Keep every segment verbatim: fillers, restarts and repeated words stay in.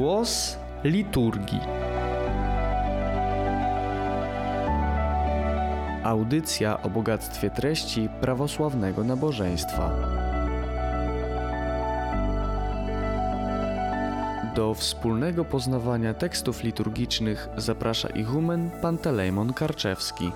Głos liturgii. Audycja o bogactwie treści prawosławnego nabożeństwa. Do wspólnego poznawania tekstów liturgicznych zaprasza ichumen Pantelejmon Karczewski.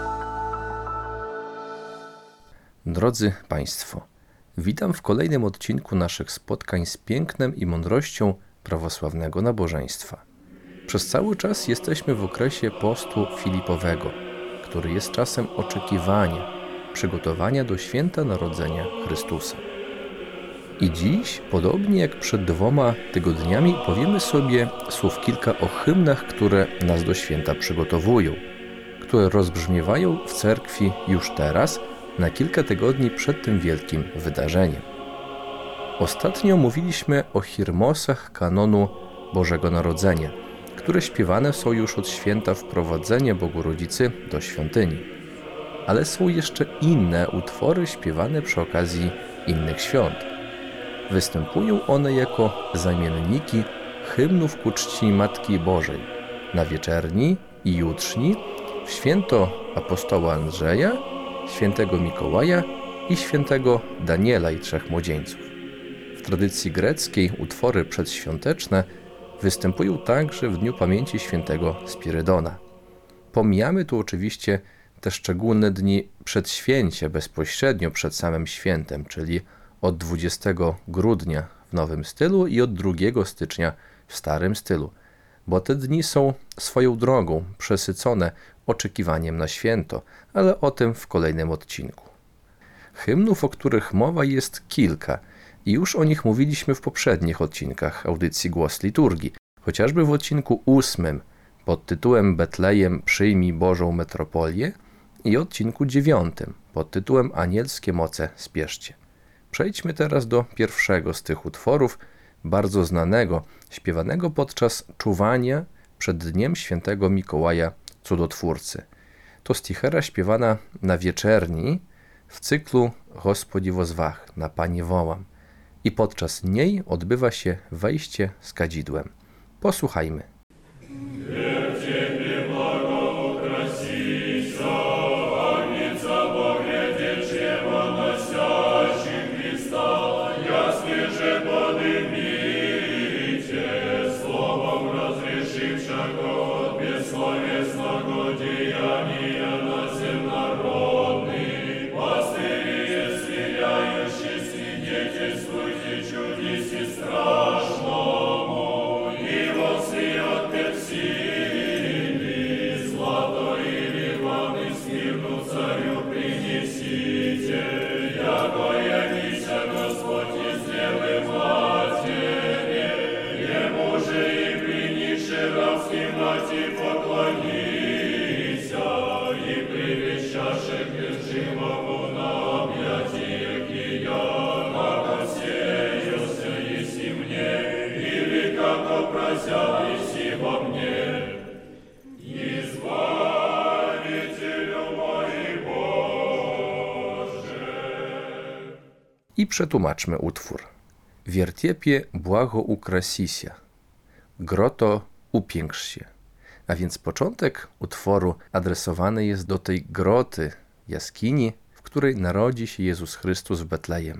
Drodzy Państwo, witam w kolejnym odcinku naszych spotkań z pięknem i mądrością prawosławnego nabożeństwa. Przez cały czas jesteśmy w okresie postu Filipowego, który jest czasem oczekiwania, przygotowania do święta Narodzenia Chrystusa. I dziś, podobnie jak przed dwoma tygodniami, powiemy sobie słów kilka o hymnach, które nas do święta przygotowują, które rozbrzmiewają w cerkwi już teraz, na kilka tygodni przed tym wielkim wydarzeniem. Ostatnio mówiliśmy o hirmosach kanonu Bożego Narodzenia, które śpiewane są już od święta Wprowadzenia Bogorodzicy do świątyni. Ale są jeszcze inne utwory śpiewane przy okazji innych świąt. Występują one jako zamienniki hymnów ku czci Matki Bożej na wieczerni i jutrzni, w święto apostoła Andrzeja, świętego Mikołaja i świętego Daniela i Trzech Młodzieńców. W tradycji greckiej utwory przedświąteczne występują także w dniu pamięci świętego Spirydona. Pomijamy tu oczywiście te szczególne dni przedświęcia bezpośrednio przed samym świętem, czyli od dwudziestego grudnia w nowym stylu i od drugiego stycznia w starym stylu, bo te dni są swoją drogą przesycone oczekiwaniem na święto, ale o tym w kolejnym odcinku. Hymnów, o których mowa, jest kilka i już o nich mówiliśmy w poprzednich odcinkach audycji Głos Liturgii, chociażby w odcinku ósmym pod tytułem Betlejem przyjmij Bożą metropolię i odcinku dziewiątym pod tytułem Anielskie moce spieszcie. Przejdźmy teraz do pierwszego z tych utworów, bardzo znanego, śpiewanego podczas czuwania przed dniem świętego Mikołaja Cudotwórcy. To stichera śpiewana na wieczerni w cyklu Gospodzi wozwach, na Panie wołam, i podczas niej odbywa się wejście z kadzidłem. Posłuchajmy. I przetłumaczmy utwór. Wiertiepie błago ukrasisia, groto upiększ się. A więc początek utworu adresowany jest do tej groty, jaskini, w której narodzi się Jezus Chrystus w Betlejem.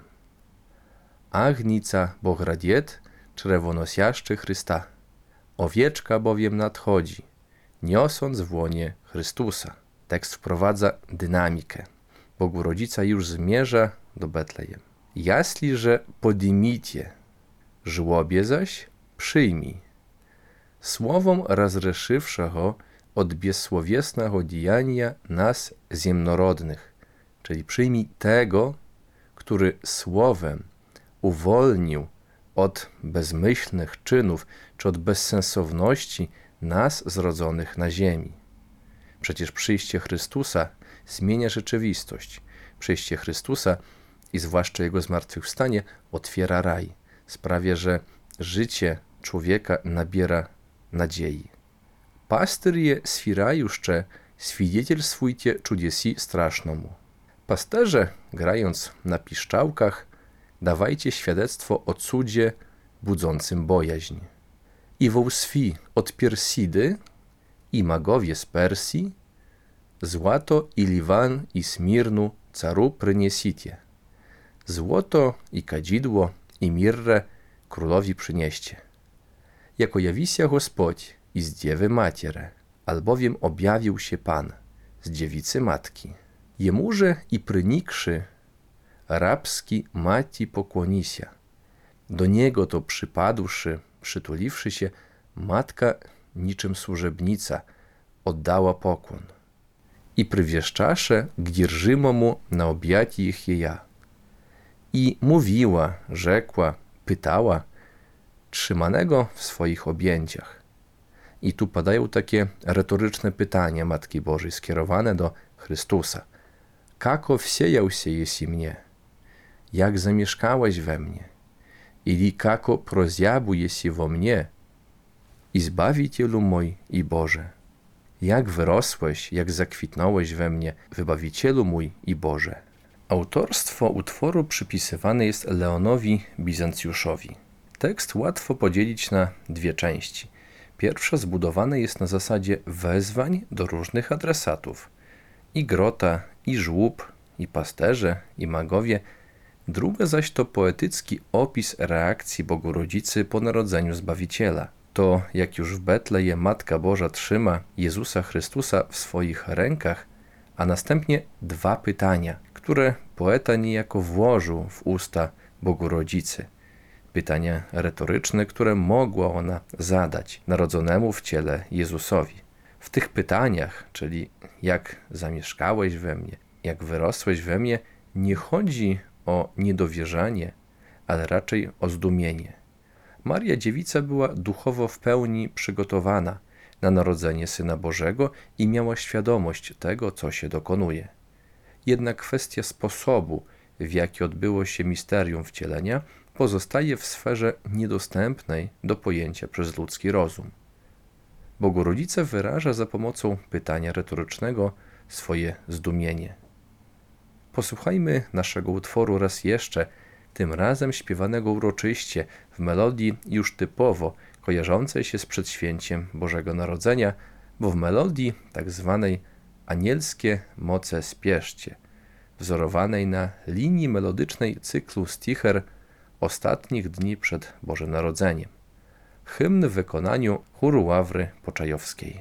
Agnica Bohradiet, czerwonosiaszczy Chrysta, owieczka bowiem nadchodzi, niosąc w łonie Chrystusa. Tekst wprowadza dynamikę. Bogorodzica już zmierza do Betlejem. Jasliże podimicie, żłobie zaś przyjmij. Słowom razрешившего od bezsłowiesnego dziania nas ziemnorodnych, czyli przyjmij tego, który słowem uwolnił od bezmyślnych czynów czy od bezsensowności nas zrodzonych na ziemi. Przecież przyjście Chrystusa zmienia rzeczywistość. Przyjście Chrystusa i zwłaszcza Jego zmartwychwstanie otwiera raj, sprawia, że życie człowieka nabiera nadziei. Pastyrje swirajuszcze świidecielstwujcie czudesi strasznemu. Pasterze, grając na piszczałkach, dawajcie świadectwo o cudzie budzącym bojaźń. i wołswi od Piersidy, i magowie z Persji, złato i Liwan i Smirnu caru przyniesicie. Złoto i kadzidło i mirrę królowi przynieście. Jako jawi się Gospodź i z dziewy Matierę, albowiem objawił się Pan z dziewicy matki. Jemuże i prynikszy rabski mati pokłonisia. Do niego to przypadłszy, przytuliwszy się, matka niczym służebnica oddała pokłon. I przywieszczasze k dzierżymemu na objacie ich jeja. I mówiła, rzekła, pytała, trzymanego w swoich objęciach. I tu padają takie retoryczne pytania Matki Bożej skierowane do Chrystusa. Kako wsiejał się jesi mnie? Jak zamieszkałeś we mnie? Ili kako prozjabu jesi wo mnie? I Zbawicielu mój i Boże. Jak wyrosłeś, jak zakwitnąłeś we mnie, Wybawicielu mój i Boże. Autorstwo utworu przypisywane jest Leonowi Bizancjuszowi. Tekst łatwo podzielić na dwie części. Pierwsza zbudowana jest na zasadzie wezwań do różnych adresatów. I grota, i żłób, i pasterze, i magowie. Druga zaś to poetycki opis reakcji Bogu Rodzicy po narodzeniu Zbawiciela. To, jak już w Betleje Matka Boża trzyma Jezusa Chrystusa w swoich rękach, a następnie dwa pytania, które poeta niejako włożył w usta Bogu Rodzicy. Pytania retoryczne, które mogła ona zadać narodzonemu w ciele Jezusowi. W tych pytaniach, czyli jak zamieszkałeś we mnie, jak wyrosłeś we mnie, nie chodzi o niedowierzanie, ale raczej o zdumienie. Maria Dziewica była duchowo w pełni przygotowana na narodzenie Syna Bożego i miała świadomość tego, co się dokonuje. Jednak kwestia sposobu, w jaki odbyło się misterium wcielenia, pozostaje w sferze niedostępnej do pojęcia przez ludzki rozum. Bogu Rodzice wyraża za pomocą pytania retorycznego swoje zdumienie. Posłuchajmy naszego utworu raz jeszcze, tym razem śpiewanego uroczyście w melodii już typowo kojarzącej się z przedświęciem Bożego Narodzenia, bo w melodii tak zwanej anielskie moce spieszcie, wzorowanej na linii melodycznej cyklu Sticher ostatnich dni przed Bożym Narodzeniem. Hymn w wykonaniu chóru Ławry Poczajowskiej.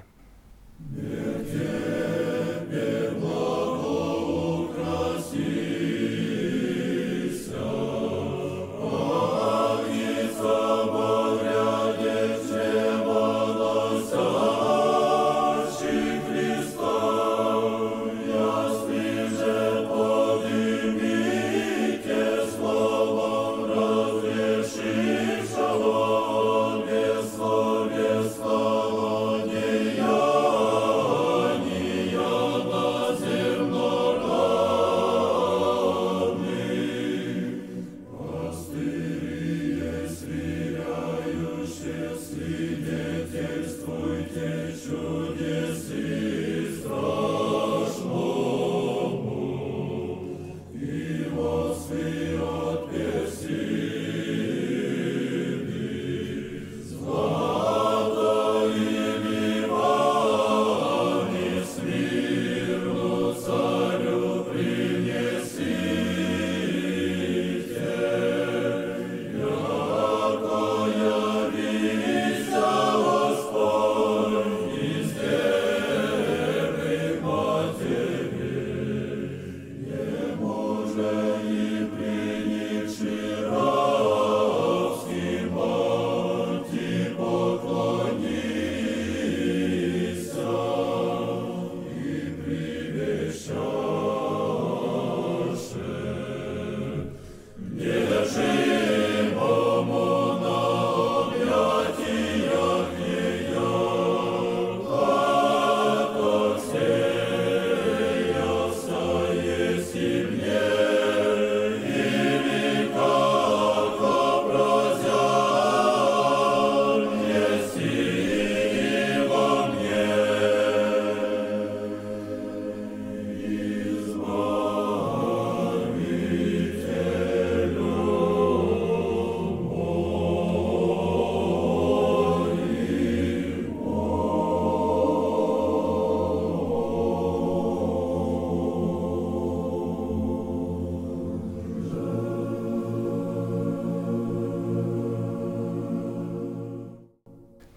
Słowie, słowo, nie ja.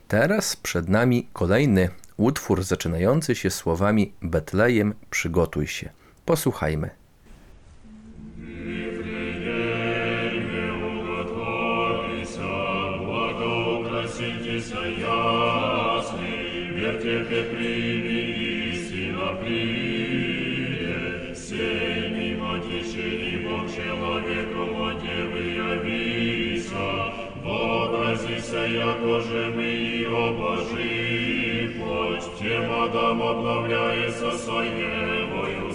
Teraz przed nami kolejny utwór zaczynający się słowami Betlejem, przygotuj się. Posłuchajmy. Яко же мы ее Божий плоть, тем Адам обновляется своевою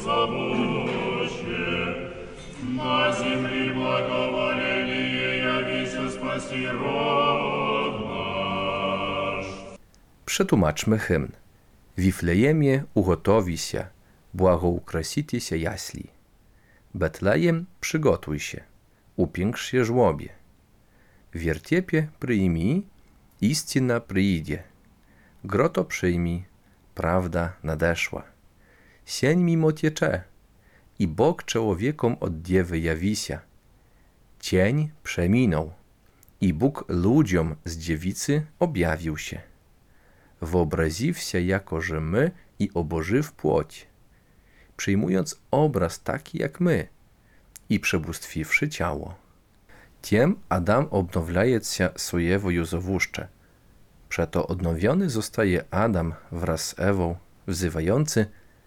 забуще. На земли благоволение явися спаси род наш. Przetłumaczmy hymn. Wiflejemie ugotowi się, błagoukrasity się jaśli. Betlejem przygotuj się, upiększ się żłobie. Wiertiepie przyjmij, istina przyjdzie. Groto przyjmij, prawda nadeszła. Sień mimo tiecze, i Bóg człowiekom od dziewy jawisia. Cień przeminął, i Bóg ludziom z dziewicy objawił się. Wyobraził się jako, że my i obożył płoć, przyjmując obraz taki jak my i przebóstwiwszy ciało. Tiem Adam obnowiaje się swojego zawóżcze. Przeto odnowiony zostaje Adam wraz z Ewą, wzywający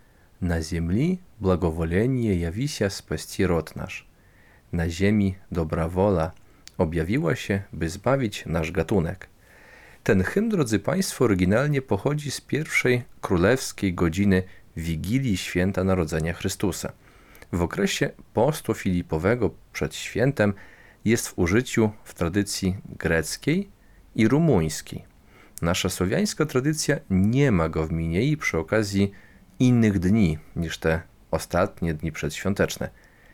na ziemi błagowolenie jawi się spasti rod nasz. Na ziemi dobra wola objawiła się, by zbawić nasz gatunek. Ten hymn, drodzy Państwo, oryginalnie pochodzi z pierwszej królewskiej godziny Wigilii Święta Narodzenia Chrystusa. W okresie postu filipowego przed świętem jest w użyciu w tradycji greckiej i rumuńskiej. Nasza słowiańska tradycja nie ma go w Minei przy okazji innych dni niż te ostatnie dni przedświąteczne.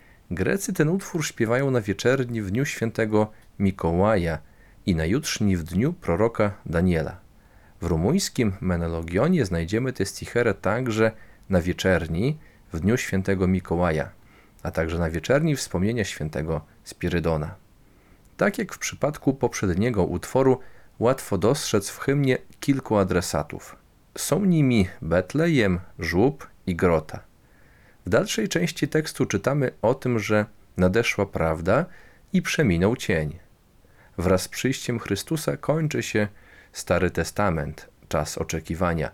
Grecy ten utwór śpiewają na wieczerni w dniu świętego Mikołaja i na jutrzni w dniu proroka Daniela. W rumuńskim Menologionie znajdziemy tę sticherę także na wieczerni w dniu świętego Mikołaja, a także na wieczerni wspomnienia świętego Spirydona. Tak jak w przypadku poprzedniego utworu, łatwo dostrzec w hymnie kilku adresatów. Są nimi Betlejem, żłób i grota. W dalszej części tekstu czytamy o tym, że nadeszła prawda i przeminął cień. Wraz z przyjściem Chrystusa kończy się Stary Testament, czas oczekiwania.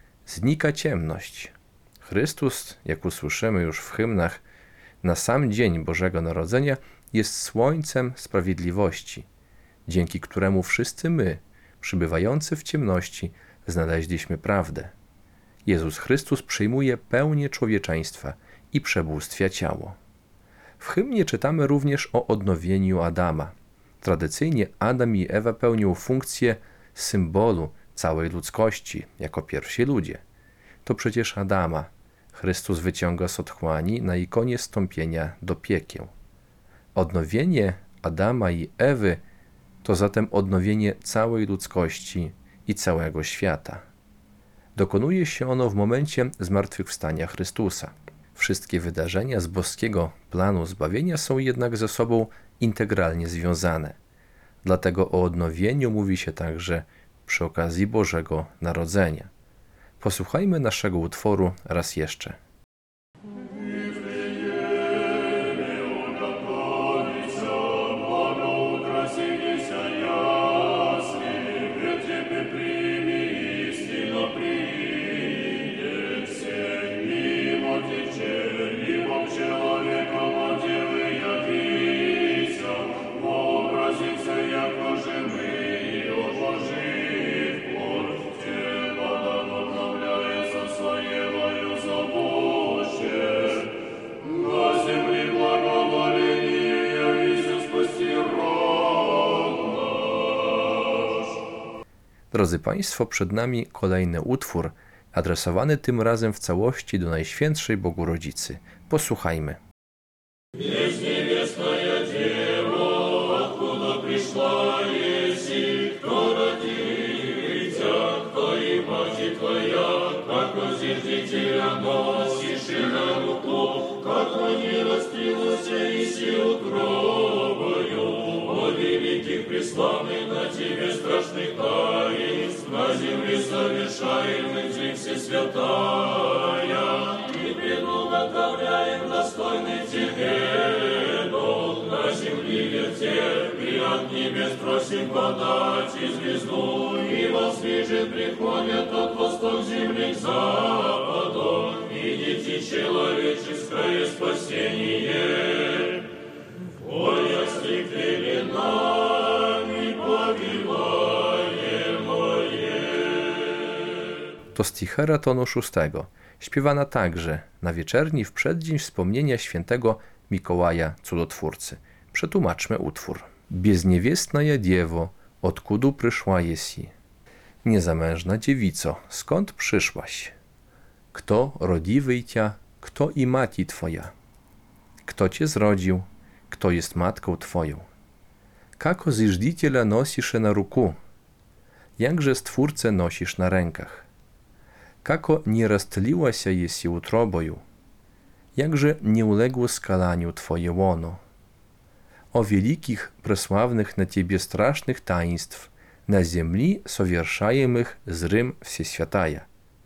Znika ciemność. Chrystus, jak usłyszymy już w hymnach, na sam dzień Bożego Narodzenia jest słońcem sprawiedliwości, dzięki któremu wszyscy my, przybywający w ciemności, znaleźliśmy prawdę. Jezus Chrystus przyjmuje pełnię człowieczeństwa i przebóstwia ciało. W hymnie czytamy również o odnowieniu Adama. Tradycyjnie Adam i Ewa pełnią funkcję symbolu całej ludzkości, jako pierwsi ludzie. To przecież Adama Chrystus wyciąga z otchłani na ikonie wstąpienia do piekieł. Odnowienie Adama i Ewy to zatem odnowienie całej ludzkości i całego świata. Dokonuje się ono w momencie zmartwychwstania Chrystusa. Wszystkie wydarzenia z boskiego planu zbawienia są jednak ze sobą integralnie związane. Dlatego o odnowieniu mówi się także przy okazji Bożego Narodzenia. Posłuchajmy naszego utworu raz jeszcze. Drodzy Państwo, przed nami kolejny utwór, adresowany tym razem w całości do Najświętszej Bogu-Rodzicy. Posłuchajmy. Славный на тебе страшных таинств, на земле совершаем жизнь всесвятая, и предуготовляем достойный Тебе долг на земле вертеп, и от небес просим подать и звезду, и воздвижет приходят от восток земли к западу, видите человеческое спасение, воясли перед nami powiłajemoje. To stichera tonu szóstego, śpiewana także na wieczerni w przeddzień wspomnienia świętego Mikołaja Cudotwórcy. Przetłumaczmy utwór. Bezniewiestnaja dziewo, odkudu przyszła jesi? Niezamężna dziewico, skąd przyszłaś? Kto rodiwy cia, kto i mati twoja? Kto cię zrodził, kto jest matką twoją? Kako zjeżdżiciela nosisz na ruku? Jakże Stwórcę nosisz na rękach? Kako nie roztliła się jesi utroboju? Jakże nie uległo skalaniu twoje łono? O wielkich, przesławnych na Ciebie strasznych taństw, na ziemi soвершаемых z Rym Всесвятая.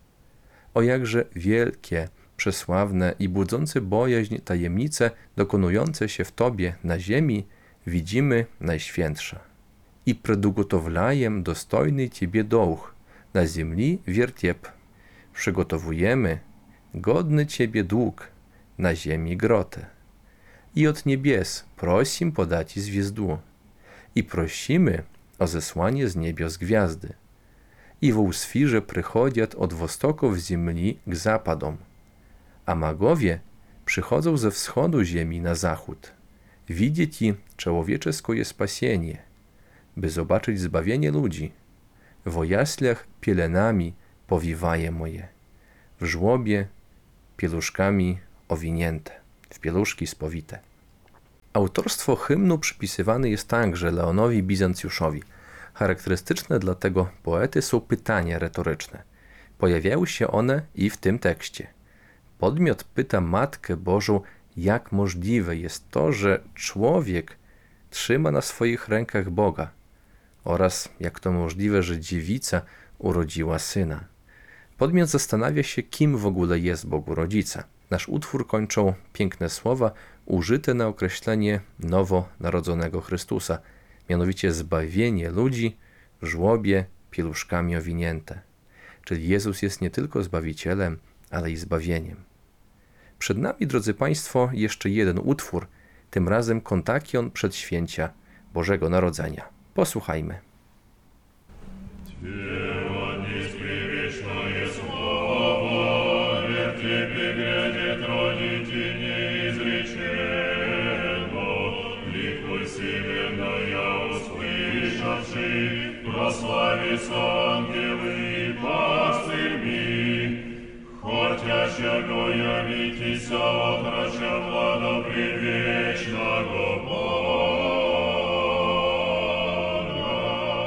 O jakże wielkie, przesławne i budzące bojaźń tajemnice dokonujące się w Tobie na ziemi widzimy najświętsza. I predugotowlajem dostojny Ciebie dołch, na ziemi wiertiep. Przygotowujemy godny Ciebie dług, na ziemi grotę. I od niebies prosim podać zwizdu. I prosimy o zesłanie z niebios gwiazdy. I w usfirze przychodziat od wostoków ziemi k zapadom. A magowie przychodzą ze wschodu ziemi na zachód. Widzieć i człowieczeskie spasienie, by zobaczyć zbawienie ludzi. W jaslach pielenami powiwaje moje, w żłobie pieluszkami owinięte, w pieluszki spowite. Autorstwo hymnu przypisywane jest także Leonowi Bizancjuszowi. Charakterystyczne dla tego poety są pytania retoryczne. Pojawiały się one i w tym tekście. Podmiot pyta Matkę Bożą, jak możliwe jest to, że człowiek trzyma na swoich rękach Boga, oraz jak to możliwe, że dziewica urodziła syna. Podmiot zastanawia się, kim w ogóle jest Bogu rodzica. Nasz utwór kończą piękne słowa użyte na określenie nowo narodzonego Chrystusa, mianowicie zbawienie ludzi w żłobie pieluszkami owinięte. Czyli Jezus jest nie tylko Zbawicielem, ale i zbawieniem. Przed nami, drodzy Państwo, jeszcze jeden utwór, tym razem kontakion przedświęcia Bożego Narodzenia. Posłuchajmy. Прославится ангелы и пастырьми, хотящего явитеся отрача влада предвечного Бога.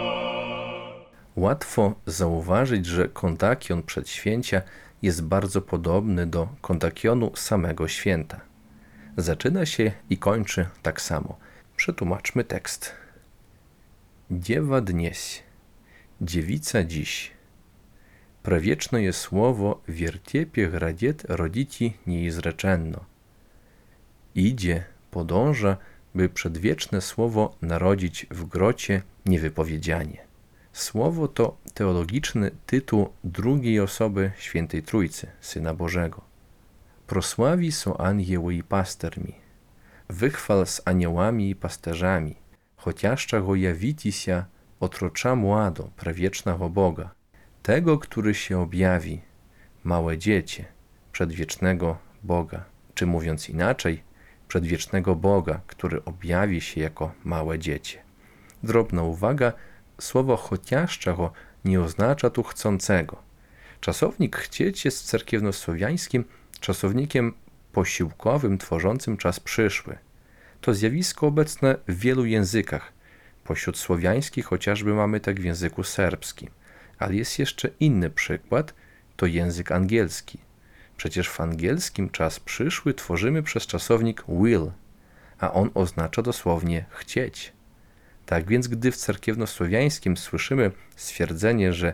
Łatwo zauważyć, że kontakion przedświęcia jest bardzo podobny do kontakionu samego święta. Zaczyna się i kończy tak samo. Przetłumaczmy tekst. Dziewa dnieś, dziewica dziś. Prawieczne słowo w wiertiepie gradziet rodzici nieizreczeno. Idzie, podąża, by przedwieczne słowo narodzić w grocie niewypowiedzianie. Słowo to teologiczny tytuł drugiej osoby Świętej Trójcy, Syna Bożego. Prosławi są anioły i pastermi. Wychwal z aniołami i pasterzami. Chociażczego jawitися otrocza młado prawiecznego Boga, tego, który się objawi, małe dziecię, przedwiecznego Boga, czy mówiąc inaczej, przedwiecznego Boga, który objawi się jako małe dziecię. Drobna uwaga, słowo chociażczego nie oznacza tu chcącego. Czasownik chcieć jest w cerkiewnosłowiańskim czasownikiem posiłkowym tworzącym czas przyszły. To zjawisko obecne w wielu językach. Pośród słowiańskich chociażby mamy tak w języku serbskim. Ale jest jeszcze inny przykład, to język angielski. Przecież w angielskim czas przyszły tworzymy przez czasownik will, a on oznacza dosłownie chcieć. Tak więc gdy w cerkiewnosłowiańskim słyszymy stwierdzenie, że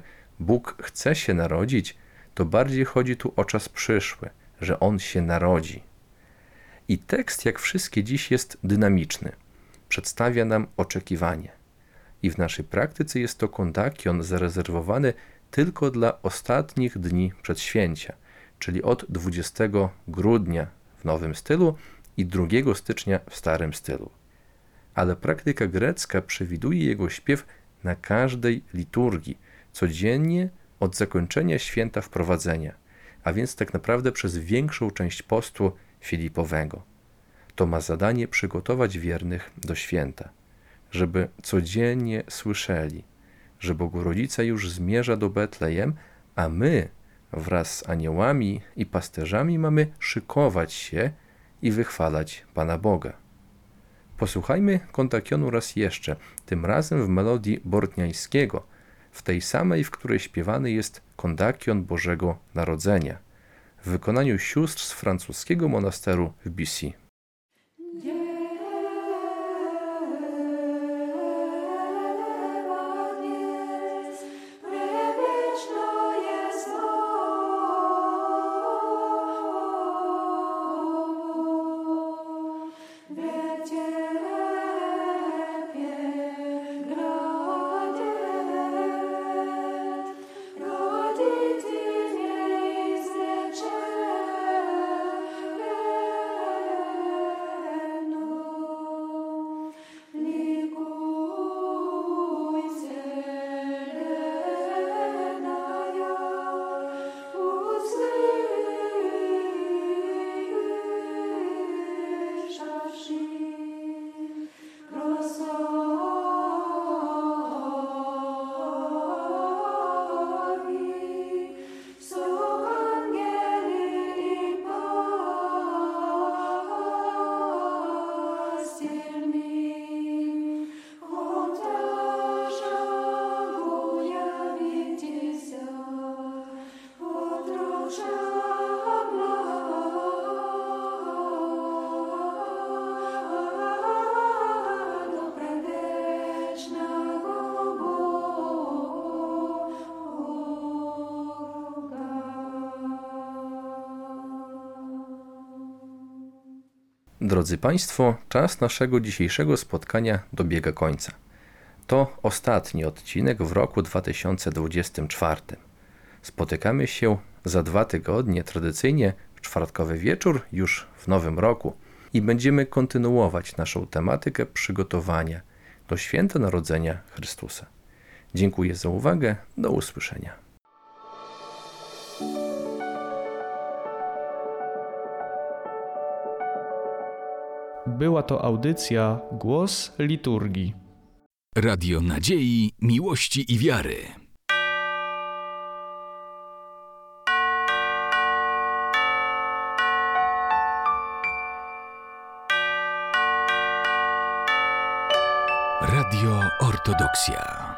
Bóg chce się narodzić, to bardziej chodzi tu o czas przyszły, że On się narodzi. I tekst, jak wszystkie dziś, jest dynamiczny. Przedstawia nam oczekiwanie. I w naszej praktyce jest to kondakion zarezerwowany tylko dla ostatnich dni przedświęcia, czyli od dwudziestego grudnia w nowym stylu i drugiego stycznia w starym stylu. Ale praktyka grecka przewiduje jego śpiew na każdej liturgii, codziennie od zakończenia święta wprowadzenia, a więc tak naprawdę przez większą część postu filipowego. To ma zadanie przygotować wiernych do święta, żeby codziennie słyszeli, że Bogorodzica już zmierza do Betlejem, a my wraz z aniołami i pasterzami mamy szykować się i wychwalać Pana Boga. Posłuchajmy kondakionu raz jeszcze, tym razem w melodii Bortniańskiego, w tej samej, w której śpiewany jest kondakion Bożego Narodzenia, w wykonaniu sióstr z francuskiego monasteru w Bissy. Drodzy Państwo, czas naszego dzisiejszego spotkania dobiega końca. To ostatni odcinek w roku dwa tysiące dwudziestym czwartym. Spotykamy się za dwa tygodnie, tradycyjnie w czwartkowy wieczór, już w nowym roku i będziemy kontynuować naszą tematykę przygotowania do Święta Narodzenia Chrystusa. Dziękuję za uwagę, do usłyszenia. Była to audycja Głos Liturgii. Radio Nadziei, Miłości i Wiary. Radio Ortodoksja.